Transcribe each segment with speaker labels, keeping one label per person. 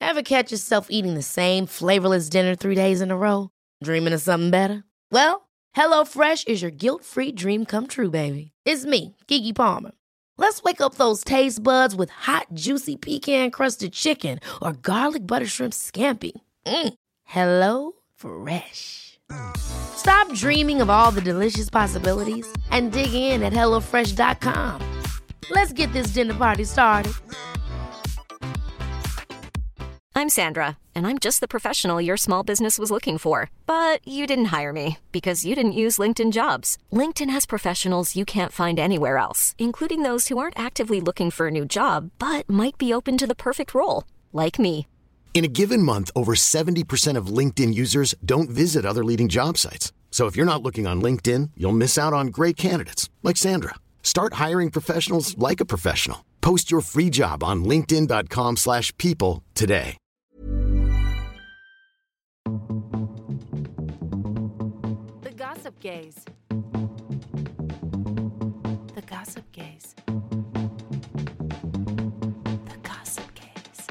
Speaker 1: Ever catch yourself eating the same flavorless dinner 3 days in a row? Dreaming of something better? Well, HelloFresh is your guilt-free dream come true, baby. It's me, Keke Palmer. Let's wake up those taste buds with hot, juicy pecan-crusted chicken or garlic butter shrimp scampi. Hello Fresh. Stop dreaming of all the delicious possibilities and dig in at HelloFresh.com. Let's get this dinner party started.
Speaker 2: I'm Sandra, and I'm just the professional your small business was looking for. But you didn't hire me because you didn't use LinkedIn Jobs. LinkedIn has professionals you can't find anywhere else, including those who aren't actively looking for a new job, but might be open to the perfect role, like me.
Speaker 3: In a given month, over 70% of LinkedIn users don't visit other leading job sites. So if you're not looking on LinkedIn, you'll miss out on great candidates like Sandra. Start hiring professionals like a professional. Post your free job on linkedin.com/people today.
Speaker 1: The Gossip Gaze. The Gossip Gaze. The Gossip Gaze.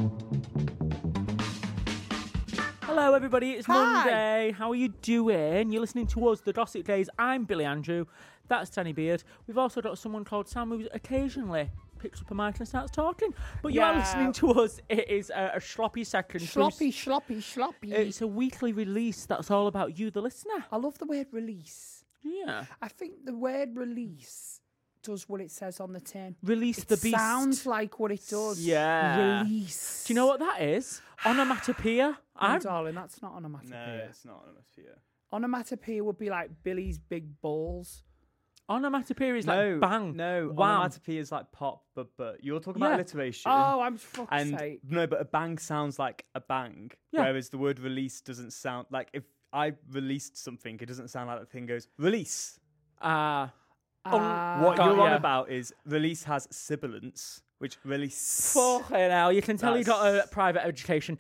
Speaker 4: Hello, everybody. It's Monday. How are you doing? You're listening to us, The Gossip Gaze. I'm Billy Andrew. That's Danny Beard. We've also got someone called Sam who occasionally picks up a mic and starts talking. But you are listening to us. It is a sloppy second.
Speaker 5: Sloppy.
Speaker 4: It's a weekly release that's all about you, the listener.
Speaker 5: I love the word release.
Speaker 4: Yeah.
Speaker 5: I think the word release does what it says on the tin.
Speaker 4: Release the beast.
Speaker 5: Sounds like what it does.
Speaker 4: Yeah.
Speaker 5: Release.
Speaker 4: Do you know what that is? Onomatopoeia.
Speaker 5: No, darling, that's not onomatopoeia.
Speaker 6: No, it's not onomatopoeia.
Speaker 5: Onomatopoeia would be like Billy's big balls.
Speaker 4: Onomatopoeia is like bang.
Speaker 6: No,
Speaker 4: wham.
Speaker 6: onomatopoeia is like pop, but you're talking about alliteration.
Speaker 5: Oh, I'm fuck's sake.
Speaker 6: No, but a bang sounds like a bang, whereas the word release doesn't sound like if I released something, it doesn't sound like the thing goes release. What you're on about is release has sibilance, which release.
Speaker 4: Fucking hell, you can tell you got a private education.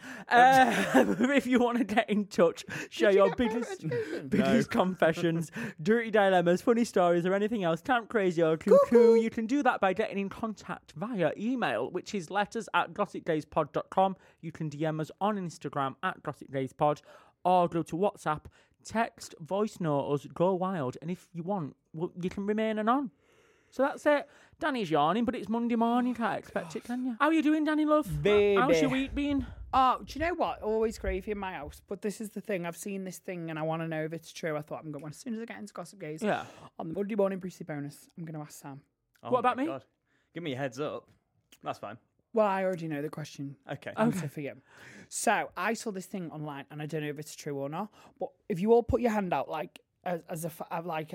Speaker 4: If you want to get in touch, share your biggest confessions, dirty dilemmas, funny stories, or anything else, camp crazy or cuckoo, you can do that by getting in contact via email, which is letters@gossipdayspod.com. You can DM us on Instagram @gossipdayspod, or go to WhatsApp, text, voice note us, go wild, and if you want, you can remain anon. So that's it. Danny's yawning, but it's Monday morning. You can't expect it, can you? How are you doing, Danny, love?
Speaker 5: Baby.
Speaker 4: How's your week been?
Speaker 5: Oh, do you know what? Always gravy in my house. But this is the thing. I've seen this thing and I want to know if it's true. I thought I'm going to, as soon as I get into Gossip Gaze, on the Monday morning Brucey bonus, I'm going to ask Sam.
Speaker 6: Oh,
Speaker 4: what about me?
Speaker 6: God. Give me a heads up. That's fine.
Speaker 5: Well, I already know the question.
Speaker 6: Okay.
Speaker 5: Answer for you. So I saw this thing online and I don't know if it's true or not. But if you all put your hand out like as a five, like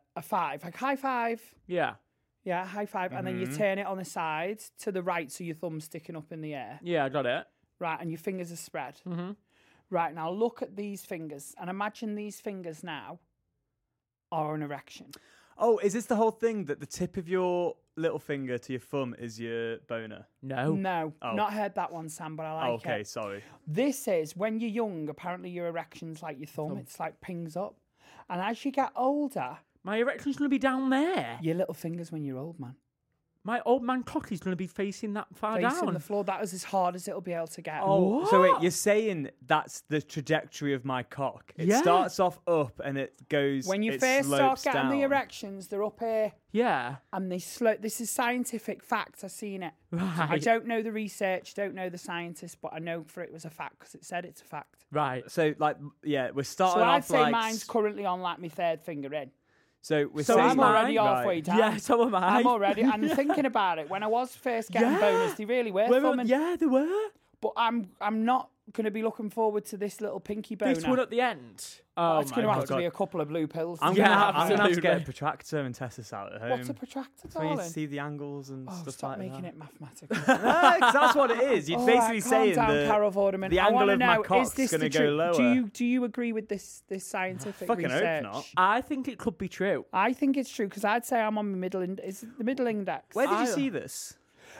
Speaker 5: high five.
Speaker 4: Yeah.
Speaker 5: Yeah, high five. And then you turn it on the side to the right so your thumb's sticking up in the air.
Speaker 4: Yeah, I got it.
Speaker 5: Right, and your fingers are spread. Mm-hmm. Right, now look at these fingers and imagine these fingers now are an erection.
Speaker 6: Oh, is this the whole thing that the tip of your little finger to your thumb is your boner?
Speaker 4: No.
Speaker 5: No, not heard that one, Sam, but I like it.
Speaker 6: Okay, sorry.
Speaker 5: This is, when you're young, apparently your erection's like your thumb. It's like pings up. And as you get older...
Speaker 4: My erection's going to be down there.
Speaker 5: Your little fingers when you're old, man.
Speaker 4: My old man cock is going to be facing that far down.
Speaker 5: Facing the floor. That is as hard as it'll be able to get.
Speaker 6: Oh,
Speaker 4: what?
Speaker 6: So wait, you're saying that's the trajectory of my cock? It starts off up and it goes.
Speaker 5: When you
Speaker 6: it
Speaker 5: first start
Speaker 6: slopes
Speaker 5: getting
Speaker 6: down.
Speaker 5: the erections, they're up here.
Speaker 4: Yeah.
Speaker 5: And they slope. This is scientific fact. I've seen it.
Speaker 4: Right.
Speaker 5: I don't know the research, don't know the scientists, but I know for it was a fact because it said it's a fact.
Speaker 4: Right.
Speaker 6: So like, we're starting
Speaker 5: So
Speaker 6: off
Speaker 5: I'd say
Speaker 6: like
Speaker 5: mine's currently on like my third finger in.
Speaker 6: So we're
Speaker 5: So
Speaker 6: saying
Speaker 5: I'm already halfway down.
Speaker 4: Yeah, so am I.
Speaker 5: I'm already. And thinking about it, when I was first getting bonus, they really were thumbing.
Speaker 4: Yeah, they were.
Speaker 5: But I'm not going to be looking forward to this little pinky boner.
Speaker 4: This one at the end. Oh,
Speaker 5: it's going to have to be a couple of blue pills.
Speaker 6: I'm going to have to
Speaker 4: absolutely.
Speaker 6: get a protractor and test this out at home.
Speaker 5: What's a protractor,
Speaker 6: So you
Speaker 5: darling?
Speaker 6: see the angles and stuff
Speaker 5: Stop
Speaker 6: like that.
Speaker 5: making it mathematical.
Speaker 6: No, 'cause that's what it is. You're basically saying
Speaker 5: calm down, Carol Vorderman.
Speaker 6: the
Speaker 5: I
Speaker 6: angle
Speaker 5: wanna
Speaker 6: of my
Speaker 5: know,
Speaker 6: cock's
Speaker 5: is this
Speaker 6: going to
Speaker 5: the
Speaker 6: go
Speaker 5: truth?
Speaker 6: lower.
Speaker 5: Do you agree with this scientific
Speaker 6: Fucking
Speaker 5: research?
Speaker 6: hope not.
Speaker 4: I think it could be true.
Speaker 5: I think it's true because I'd say I'm on the middle. Is it the middle index?
Speaker 6: Where did you see this?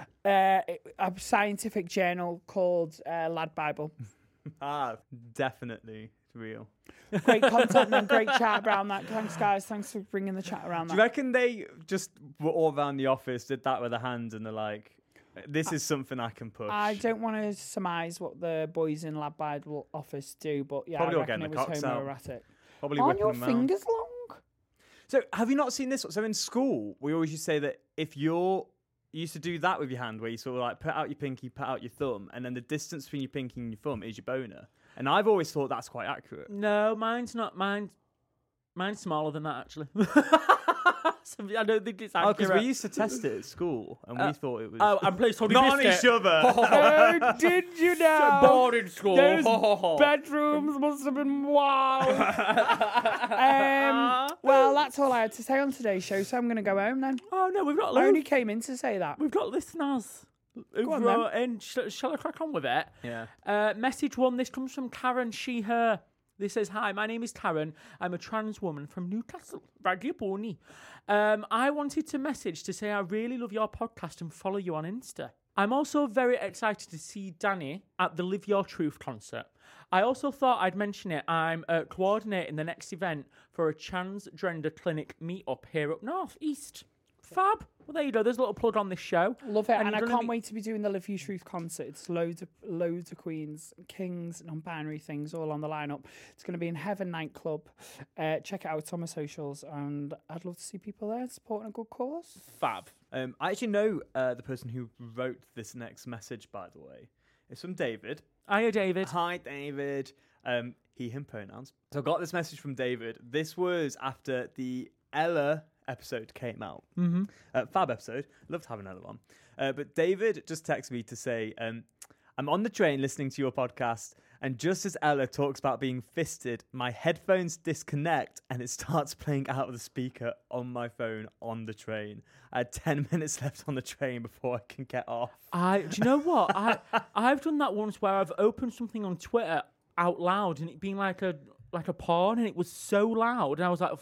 Speaker 5: A scientific journal called Lad Bible.
Speaker 6: Definitely real.
Speaker 5: Great content and great chat around that. Thanks, guys. Thanks for bringing the chat around
Speaker 6: Do you
Speaker 5: that.
Speaker 6: reckon they just were all around the office, did that with a hand, and they're like, This is something I can push.
Speaker 5: I don't want to surmise what the boys in Lab Bible office do, but yeah,
Speaker 6: Probably
Speaker 5: I reckon it was homoerotic.
Speaker 6: Probably
Speaker 5: Aren't your
Speaker 6: them
Speaker 5: fingers long?
Speaker 6: So have you not seen this? So in school, we always used to say that if you used to do that with your hand, where you sort of like put out your pinky, put out your thumb, and then the distance between your pinky and your thumb is your boner. And I've always thought that's quite accurate.
Speaker 4: No, mine's not. Mine's smaller than that, actually. I don't think it's accurate.
Speaker 6: Because we used to test it at school, and we thought it was...
Speaker 4: Oh, and play Tony
Speaker 6: Not
Speaker 4: Biscuit.
Speaker 6: on each other.
Speaker 5: Oh, did you know?
Speaker 4: Boarding school.
Speaker 5: Those bedrooms must have been wow. Well, that's all I had to say on today's show, so I'm going to go home then.
Speaker 4: Oh, no, we've got...
Speaker 5: I only came in to say that.
Speaker 4: We've got listeners.
Speaker 5: Go on, then.
Speaker 4: And shall I crack on with it?
Speaker 6: Yeah.
Speaker 4: Message 1, this comes from Karen, she, her. This says, hi, my name is Karen. I'm a trans woman from Newcastle, Raggy. I wanted to message to say I really love your podcast and follow you on Insta. I'm also very excited to see Danny at the Live Your Truth concert. I also thought I'd mention it. I'm coordinating the next event for a transgender clinic meetup here up north, east. Fab. Well, there you go. There's a little plug on this show.
Speaker 5: Love it, and I can't wait to be doing the Live Your Truth concert. It's loads of queens, kings, non-binary things all on the lineup. It's going to be in Heaven Nightclub. Check it out on my socials, and I'd love to see people there supporting a good cause.
Speaker 6: Fab. I actually know the person who wrote this next message, by the way. It's from David.
Speaker 4: Hiya, David.
Speaker 6: Hi, David. He, him pronouns. So I got this message from David. This was after the Ella episode came out.
Speaker 4: Mm-hmm.
Speaker 6: Fab episode. Loved having another one. But David just texted me to say, I'm on the train listening to your podcast, and just as Ella talks about being fisted, my headphones disconnect and it starts playing out of the speaker on my phone on the train. I had 10 minutes left on the train before I can get off.
Speaker 4: Do you know what? I've done that once where I've opened something on Twitter out loud and it being like a porn, and it was so loud, and I was like,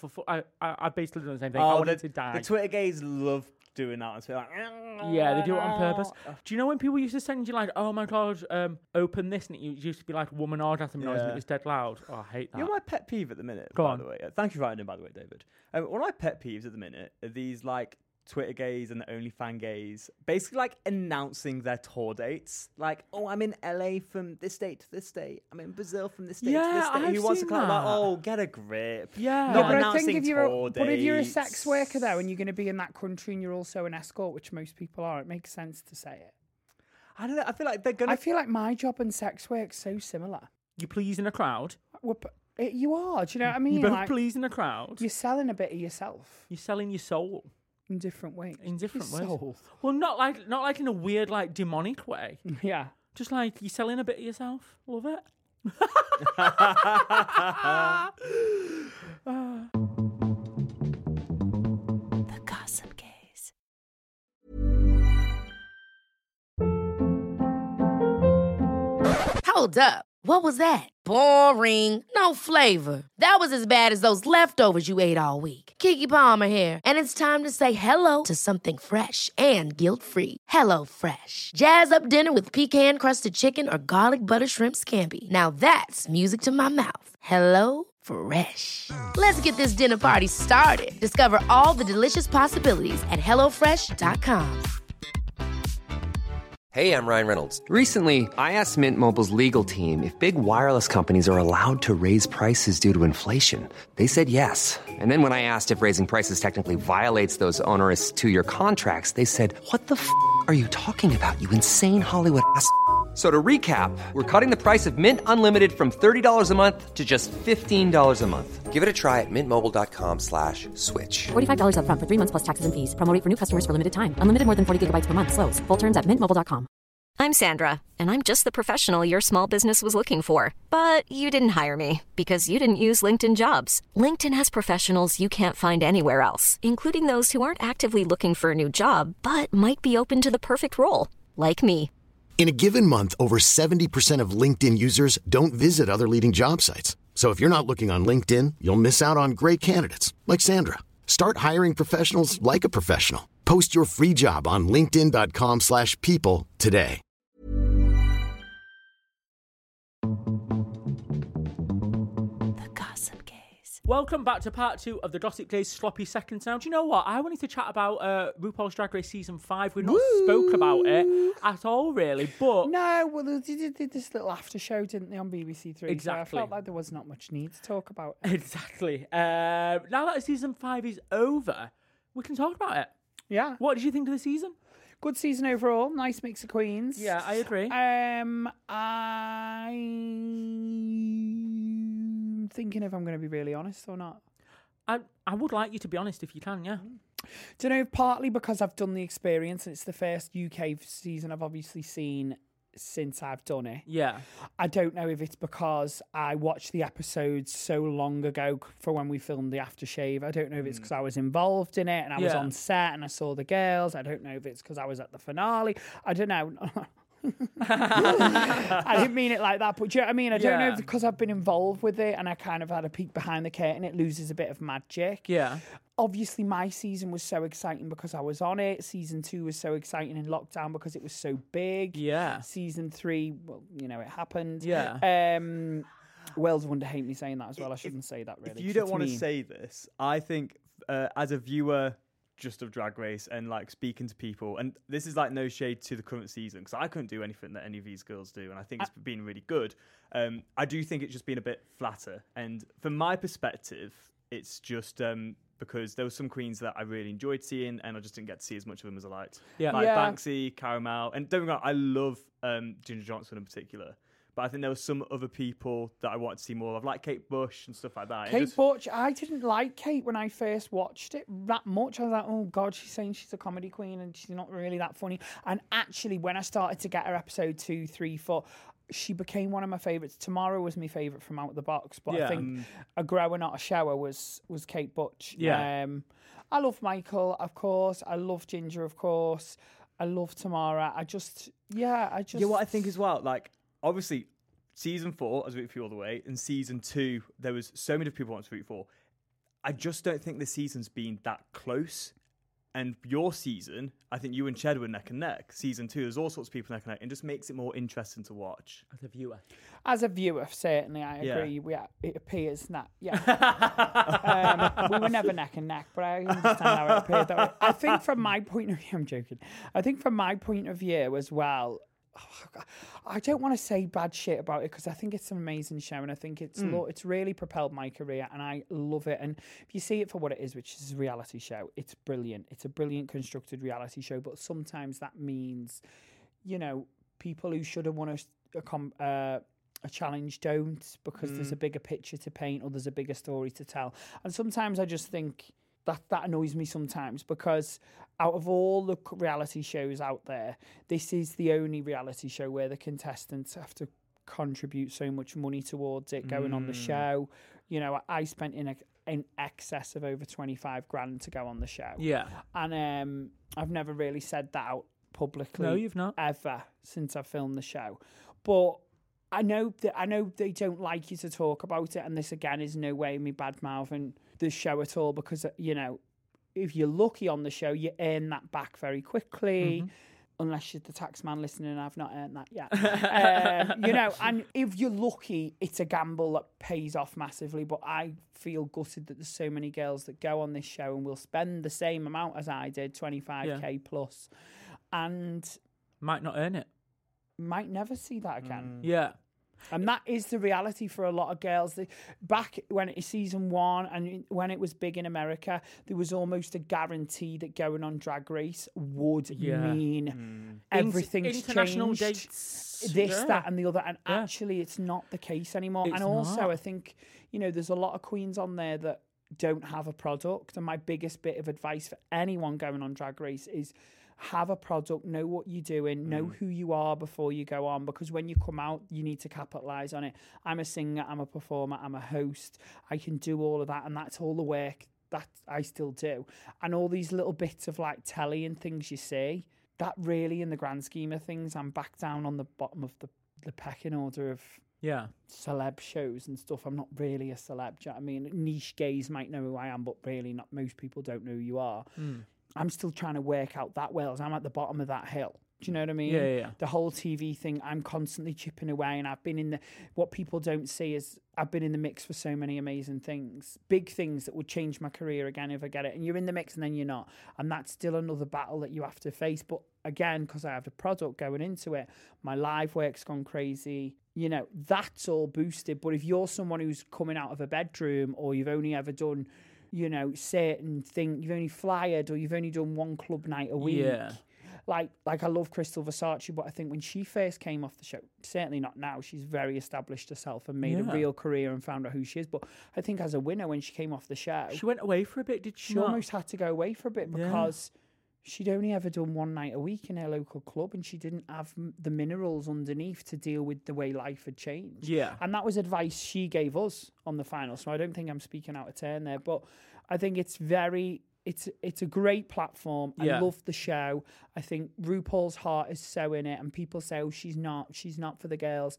Speaker 4: I basically done the same thing. I wanted to die.
Speaker 6: The Twitter gays love doing that. And so like,
Speaker 4: yeah, they do it on purpose. Do you know when people used to send you like, oh my god, open this, and it used to be like woman orgasm noise, and it was dead loud. Oh, I hate that.
Speaker 6: You're my pet peeve at the minute.
Speaker 4: Go
Speaker 6: by
Speaker 4: on.
Speaker 6: the way. Thank you for writing in, by the way, David. One of my pet peeves at the minute are these like Twitter gays and the OnlyFans gays basically like announcing their tour dates. Like, oh, I'm in LA from this date to this date. I'm in Brazil from this date to this date. Who wants to come like, oh, get a grip.
Speaker 4: Yeah.
Speaker 5: No, but I think if
Speaker 6: but
Speaker 5: if you're a sex worker though, and you're going to be in that country and you're also an escort, which most people are, it makes sense to say it.
Speaker 6: I don't know. I feel like they're gonna.
Speaker 5: I feel like my job and sex work's so similar.
Speaker 4: You pleasing a crowd.
Speaker 5: You are. Do you know what I mean?
Speaker 4: You're both
Speaker 5: like,
Speaker 4: pleasing a crowd.
Speaker 5: You're selling a bit of yourself.
Speaker 4: You're selling your soul.
Speaker 5: In different ways.
Speaker 4: In different ways.
Speaker 5: Soul.
Speaker 4: Well, not like in a weird, like demonic way.
Speaker 5: Yeah.
Speaker 4: Just like you're selling a bit of yourself. Love it.
Speaker 2: The Gossip Gaze.
Speaker 1: Hold up. What was that? Boring. No flavor. That was as bad as those leftovers you ate all week. Keke Palmer here, and it's time to say hello to something fresh and guilt-free. Hello Fresh. Jazz up dinner with pecan-crusted chicken or garlic butter shrimp scampi. Now that's music to my mouth. Hello Fresh. Let's get this dinner party started. Discover all the delicious possibilities at hellofresh.com.
Speaker 7: Hey, I'm Ryan Reynolds. Recently, I asked Mint Mobile's legal team if big wireless companies are allowed to raise prices due to inflation. They said yes. And then when I asked if raising prices technically violates those onerous two-year contracts, they said, what the f*** are you talking about, you insane Hollywood ass f- So to recap, we're cutting the price of Mint Unlimited from $30 a month to just $15 a month. Give it a try at mintmobile.com/switch.
Speaker 8: $45 up front for 3 months plus taxes and fees. Promo rate for new customers for limited time. Unlimited more than 40 gigabytes per month. Slows full terms at mintmobile.com.
Speaker 2: I'm Sandra, and I'm just the professional your small business was looking for. But you didn't hire me because you didn't use LinkedIn Jobs. LinkedIn has professionals you can't find anywhere else, including those who aren't actively looking for a new job, but might be open to the perfect role, like me.
Speaker 3: In a given month, over 70% of LinkedIn users don't visit other leading job sites. So if you're not looking on LinkedIn, you'll miss out on great candidates like Sandra. Start hiring professionals like a professional. Post your free job on linkedin.com/people today.
Speaker 2: The Gossip Gaze.
Speaker 4: Welcome back to part 2 of the Gossip Days Sloppy Seconds. Now, do you know what? I wanted to chat about RuPaul's Drag Race Season 5. We've not spoke about it at all, really, but...
Speaker 5: No, well, they did this little after show, didn't they, on BBC 3?
Speaker 4: Exactly.
Speaker 5: So I felt like there was not much need to talk about it.
Speaker 4: Exactly. Now that Season 5 is over, we can talk about it.
Speaker 5: Yeah.
Speaker 4: What did you think of the season?
Speaker 5: Good season overall. Nice mix of queens.
Speaker 4: Yeah, I agree.
Speaker 5: I'm thinking if I'm going to be really honest or not.
Speaker 4: I would like you to be honest if you can, yeah.
Speaker 5: Do you know, partly because I've done the experience and it's the first UK season I've obviously seen since I've done it.
Speaker 4: Yeah.
Speaker 5: I don't know if it's because I watched the episodes so long ago for when we filmed the aftershave. I don't know if it's because I was involved in it and I was on set and I saw the girls. I don't know if it's because I was at the finale. I don't know. I didn't mean it like that, but do you know what I mean? I don't know if because I've been involved with it and I kind of had a peek behind the curtain, it loses a bit of magic.
Speaker 4: Yeah.
Speaker 5: Obviously, my season was so exciting because I was on it. Season 2 was so exciting in lockdown because it was so big.
Speaker 4: Yeah.
Speaker 5: Season 3, well, you know, it happened.
Speaker 4: Yeah.
Speaker 5: World's Wonder hate me saying that as well. I shouldn't say that, really.
Speaker 6: If you don't want to say this, I think as a viewer just of Drag Race and like speaking to people, and this is like no shade to the current season because I couldn't do anything that any of these girls do, and I think it's been really good. I do think it's just been a bit flatter, and from my perspective, it's just because there were some queens that I really enjoyed seeing, and I just didn't get to see as much of them as I liked.
Speaker 4: Yeah,
Speaker 6: like Banksy, Caramel, and don't get me wrong, I love Ginger Johnson in particular. But I think there were some other people that I wanted to see more of, like Kate Bush and stuff like that.
Speaker 5: Kate Bush, I didn't like Kate when I first watched it that much. I was like, oh God, she's saying she's a comedy queen and she's not really that funny. And actually, when I started to get her episode 2, 3, 4, she became one of my favourites. Tomorrow was my favourite from Out of the Box, but I think A Grower Not a Shower was Kate Bush.
Speaker 4: Yeah.
Speaker 5: I love Michael, of course. I love Ginger, of course. I love Tamara. Yeah,
Speaker 6: what I think as well, like, obviously, season 4, I was rooting for you all the way, and season 2, there was so many people wanting to root for. I just don't think the season's been that close. And your season, I think you and Ched were neck and neck. Season 2, there's all sorts of people neck and neck, and just makes it more interesting to watch.
Speaker 4: As a viewer.
Speaker 5: As a viewer, certainly, I agree. Yeah, it appears that, yeah. We were never neck and neck, but I understand how it appeared that way. I think from my point of view, I'm joking. I think from my point of view as well, I don't want to say bad shit about it because I think it's an amazing show and I think it's really propelled my career and I love it. And if you see it for what it is, which is a reality show, it's brilliant. It's a brilliant constructed reality show, but sometimes that means, you know, people who should have won a challenge don't because there's a bigger picture to paint or there's a bigger story to tell. And sometimes I just think that annoys me sometimes because out of all the reality shows out there, this is the only reality show where the contestants have to contribute so much money towards it going on the show. You know, I spent in excess of over 25 grand to go on the show.
Speaker 4: Yeah.
Speaker 5: And I've never really said that out publicly.
Speaker 4: No, you've not.
Speaker 5: Ever since I filmed the show. But I know they don't like you to talk about it, and this again is no way me bad-mouthing the show at all because, you know, if you're lucky on the show, you earn that back very quickly, unless you're the tax man listening, I've not earned that yet. You know, and if you're lucky, it's a gamble that pays off massively, but I feel gutted that there's so many girls that go on this show and will spend the same amount as I did, 25k plus, and
Speaker 4: might not earn it.
Speaker 5: Might never see that again.
Speaker 4: Yeah.
Speaker 5: And that is the reality for a lot of girls. Back when it was season 1 and when it was big in America, there was almost a guarantee that going on Drag Race would mean everything's
Speaker 4: international
Speaker 5: changed.
Speaker 4: Dates.
Speaker 5: This, that and the other. And actually, it's not the case anymore.
Speaker 4: It's
Speaker 5: and also,
Speaker 4: not.
Speaker 5: I think, you know, there's a lot of queens on there that don't have a product. And my biggest bit of advice for anyone going on Drag Race is have a product, know what you're doing, know who you are before you go on, because when you come out, you need to capitalise on it. I'm a singer, I'm a performer, I'm a host. I can do all of that, and that's all the work that I still do. And all these little bits of like telly and things you see, that really, in the grand scheme of things, I'm back down on the bottom of the pecking order of celeb shows and stuff. I'm not really a celeb, do you know what I mean? Niche gays might know who I am, but really not most people don't know who you are. I'm still trying to work out that well. I'm at the bottom of that hill. Do you know what I mean?
Speaker 4: Yeah.
Speaker 5: The whole TV thing, I'm constantly chipping away, and I've been in what people don't see is I've been in the mix for so many amazing things, big things that would change my career again if I get it. And you're in the mix and then you're not. And that's still another battle that you have to face. But again, because I have the product going into it, my live work's gone crazy. You know, that's all boosted. But if you're someone who's coming out of a bedroom, or you've only ever done, you know, certain thing, you've only flyered, or you've only done one club night a week.
Speaker 4: Yeah.
Speaker 5: Like I love Crystal Versace, but I think when she first came off the show, certainly not now, she's very established herself and made a real career and found out who she is. But I think as a winner, when she came off the show,
Speaker 4: She went away for a bit, did she not?
Speaker 5: almost had to go away for a bit because she'd only ever done one night a week in her local club, and she didn't have the minerals underneath to deal with the way life had changed.
Speaker 4: Yeah.
Speaker 5: And that was advice she gave us on the final. So I don't think I'm speaking out of turn there, but I think it's a great platform. I love the show. I think RuPaul's heart is so in it, and people say, oh, she's not for the girls.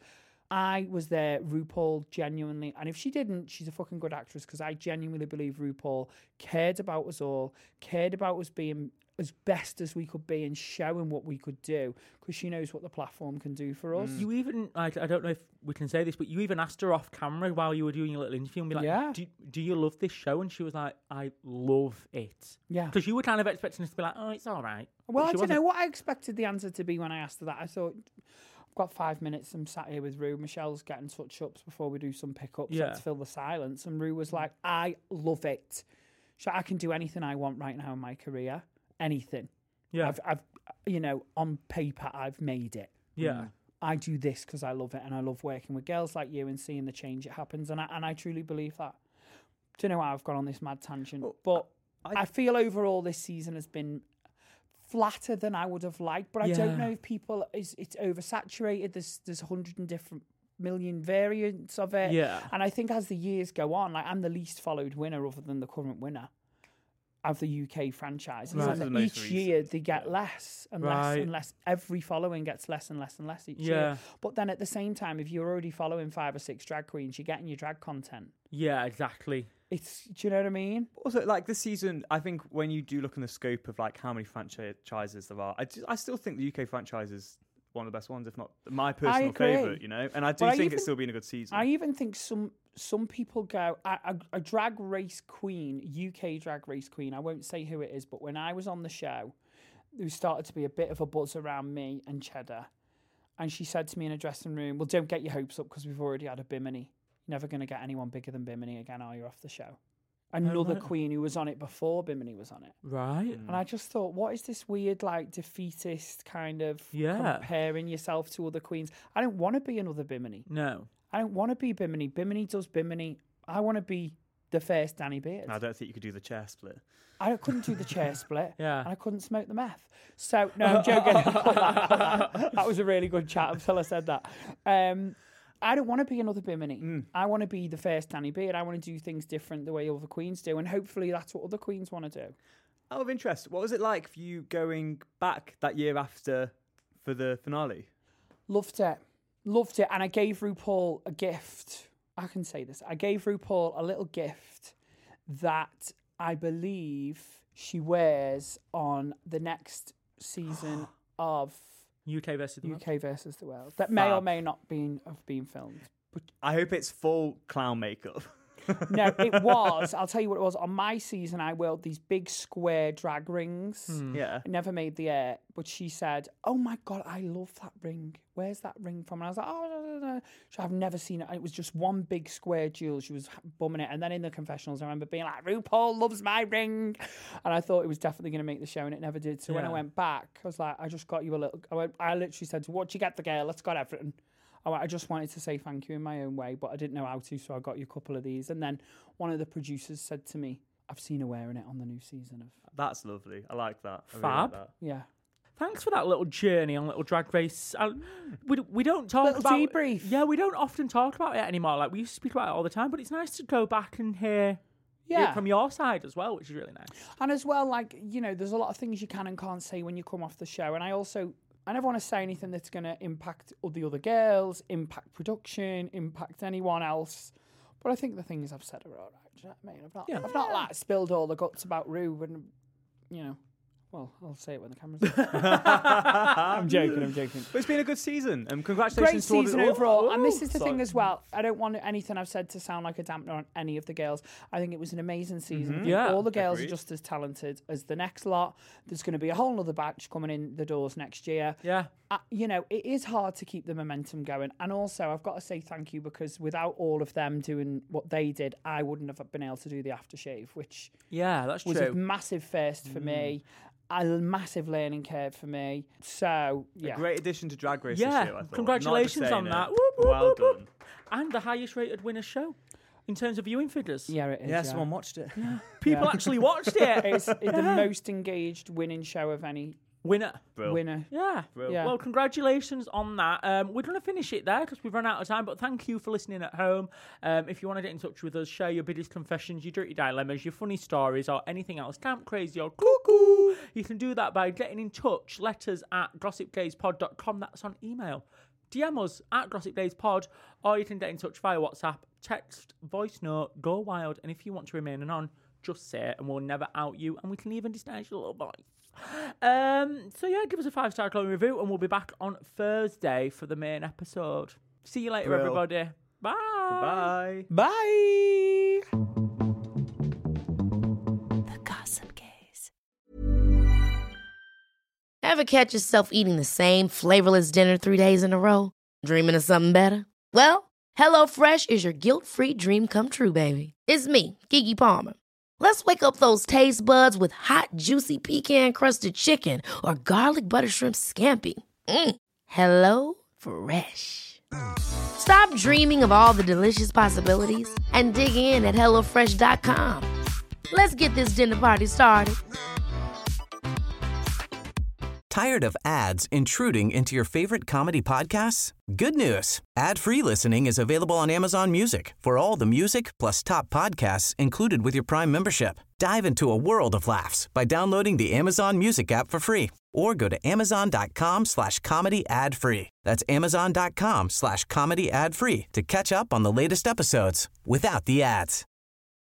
Speaker 5: I was there, RuPaul genuinely, and if she didn't, she's a fucking good actress, because I genuinely believe RuPaul cared about us all, cared about us being as best as we could be and showing what we could do, because she knows what the platform can do for us.
Speaker 4: You even, I don't know if we can say this, but you even asked her off camera while you were doing your little interview and be like, do you love this show? And she was like, I love it. Yeah. Because you were kind of expecting us to be like, oh, it's all right.
Speaker 5: Well, I don't know what I expected the answer to be when I asked her that. I thought, I've got 5 minutes, I'm sat here with Rue. Michelle's getting touch-ups before we do some pickups to fill the silence. And Rue was like, I love it. So I can do anything I want right now in my career. Anything. Yeah. I've you know, on paper, I've made it.
Speaker 4: Yeah.
Speaker 5: I do this because I love it, and I love working with girls like you and seeing the change that happens. And I truly believe that. Don't know how I've gone on this mad tangent, but I feel overall this season has been flatter than I would have liked. But I don't know if people it's oversaturated. There's 100 different million variants of it. Yeah. And I think as the years go on, like, I'm the least followed winner other than the current winner of the UK franchise. Right. And each year they get less and less and less. Every following gets less and less and less each year. But then at the same time, if you're already following 5 or 6 drag queens, you're getting your drag content.
Speaker 4: Yeah, exactly.
Speaker 5: Do you know what I mean?
Speaker 6: Also, like, this season, I think when you do look in the scope of like how many franchises there are, I still think the UK franchise is one of the best ones, if not my personal favourite, you know? And I do think it's still been a good season.
Speaker 5: I even think some people go, a drag race queen, UK drag race queen, I won't say who it is, but when I was on the show, there started to be a bit of a buzz around me and Cheddar. And she said to me in a dressing room, well, don't get your hopes up because we've already had a Bimini. You're never going to get anyone bigger than Bimini again, are you, off the show? Another queen who was on it before Bimini was on it.
Speaker 4: Right.
Speaker 5: And I just thought, what is this weird, like, defeatist kind of comparing yourself to other queens? I don't want to be another Bimini.
Speaker 4: No.
Speaker 5: I don't want to be Bimini. Bimini does Bimini. I want to be the first Danny Beard.
Speaker 6: I don't think you could do the chair split.
Speaker 5: I couldn't do the chair split. And I couldn't smoke the meth. So, no, I'm joking. That was a really good chat until I said that. I don't want to be another Bimini. I want to be the first Danny Beard. I want to do things different the way other queens do. And hopefully that's what other queens want to do.
Speaker 6: Out of interest, what was it like for you going back that year after for the finale?
Speaker 5: Loved it. Loved it. And I gave RuPaul a gift. I can say this. I gave RuPaul a little gift that I believe she wears on the next season of
Speaker 4: UK versus
Speaker 5: the World. That may or may not have been filmed.
Speaker 6: But I hope it's full clown makeup.
Speaker 5: No, it was. I'll tell you what it was. On my season, I wore these big square drag rings.
Speaker 6: Yeah.
Speaker 5: I never made the air, but she said, oh my God, I love that ring. Where's that ring from? And I was like, oh, no. So I've never seen it. And it was just one big square jewel. She was bumming it. And then in the confessionals, I remember being like, RuPaul loves my ring. And I thought it was definitely going to make the show, and it never did. So when I went back, I was like, I just got you a little... I literally said, what'd you get the girl? Let's got everything. I just wanted to say thank you in my own way, but I didn't know how to, so I got you a couple of these. And then one of the producers said to me, I've seen her wearing it on the new season of...
Speaker 6: That's lovely. I like that.
Speaker 4: Fab.
Speaker 6: Really like that.
Speaker 5: Yeah.
Speaker 4: Thanks for that little journey on Little Drag Race. We don't talk
Speaker 5: little
Speaker 4: about...
Speaker 5: debrief.
Speaker 4: Yeah, we don't often talk about it anymore. Like, we used to speak about it all the time, but it's nice to go back and hear it from your side as well, which is really nice.
Speaker 5: And as well, like, you know, there's a lot of things you can and can't say when you come off the show. And I never want to say anything that's going to impact the other girls, impact production, impact anyone else. But I think the things I've said are all right. Do you know what I mean? I've not like spilled all the guts about Rue, and, you know, Well, I'll say it when the camera's on. I'm joking.
Speaker 6: But it's been a good season, and congratulations
Speaker 5: Great season overall. And this is the
Speaker 6: sorry.
Speaker 5: thing as well. I don't want anything I've said to sound like a dampener on any of the girls. I think it was an amazing season.
Speaker 6: Mm-hmm.
Speaker 4: Yeah,
Speaker 5: all the girls
Speaker 6: agreed.
Speaker 5: are just as talented as the next lot. There's going to be a whole other batch coming in the doors next year.
Speaker 4: Yeah.
Speaker 5: You know, it is hard to keep the momentum going. And also, I've got to say thank you, because without all of them doing what they did, I wouldn't have been able to do the aftershave, which
Speaker 4: That's
Speaker 5: was
Speaker 4: true.
Speaker 5: a massive first for me. A massive learning curve for me. So, yeah.
Speaker 6: A great addition to Drag Race this year, I thought.
Speaker 4: Congratulations on that. Whoop, whoop,
Speaker 6: Well
Speaker 4: whoop, whoop.
Speaker 6: done.
Speaker 4: And the highest rated winner show in terms of viewing figures.
Speaker 5: Yeah, it is.
Speaker 6: Yeah, someone watched it.
Speaker 4: People actually watched it.
Speaker 5: It's the most engaged winning show of any
Speaker 4: Winner.
Speaker 6: Brill.
Speaker 5: winner.
Speaker 4: Yeah.
Speaker 5: Yeah.
Speaker 4: Well, congratulations on that. We're going to finish it there because we've run out of time, but thank you for listening at home. If you want to get in touch with us, share your biggest confessions, your dirty dilemmas, your funny stories, or anything else, camp crazy or cuckoo, you can do that by getting in touch. Letters at gossipdayspod.com. That's on email. DM us at gossipdayspod, or you can get in touch via WhatsApp, text, voice note, go wild. And if you want to remain anon, just say it and we'll never out you, and we can even disguise your little voice. So yeah, give us a 5-star glowing review, and we'll be back on Thursday for the main episode. See you later,
Speaker 6: Brill.
Speaker 4: everybody. Bye.
Speaker 6: Goodbye.
Speaker 5: Bye.
Speaker 8: The Gossip Gaze.
Speaker 1: Ever catch yourself eating the same flavorless dinner 3 days in a row? Dreaming of something better? Well, HelloFresh is your guilt-free dream come true, baby. It's me, Keke Palmer. Let's wake up those taste buds with hot, juicy pecan-crusted chicken or garlic butter shrimp scampi. Hello Fresh. Stop dreaming of all the delicious possibilities and dig in at HelloFresh.com. Let's get this dinner party started.
Speaker 9: Tired of ads intruding into your favorite comedy podcasts? Good news. Ad-free listening is available on Amazon Music for all the music plus top podcasts included with your Prime membership. Dive into a world of laughs by downloading the Amazon Music app for free or go to amazon.com/comedy ad-free. That's amazon.com/comedy ad-free to catch up on the latest episodes without the ads.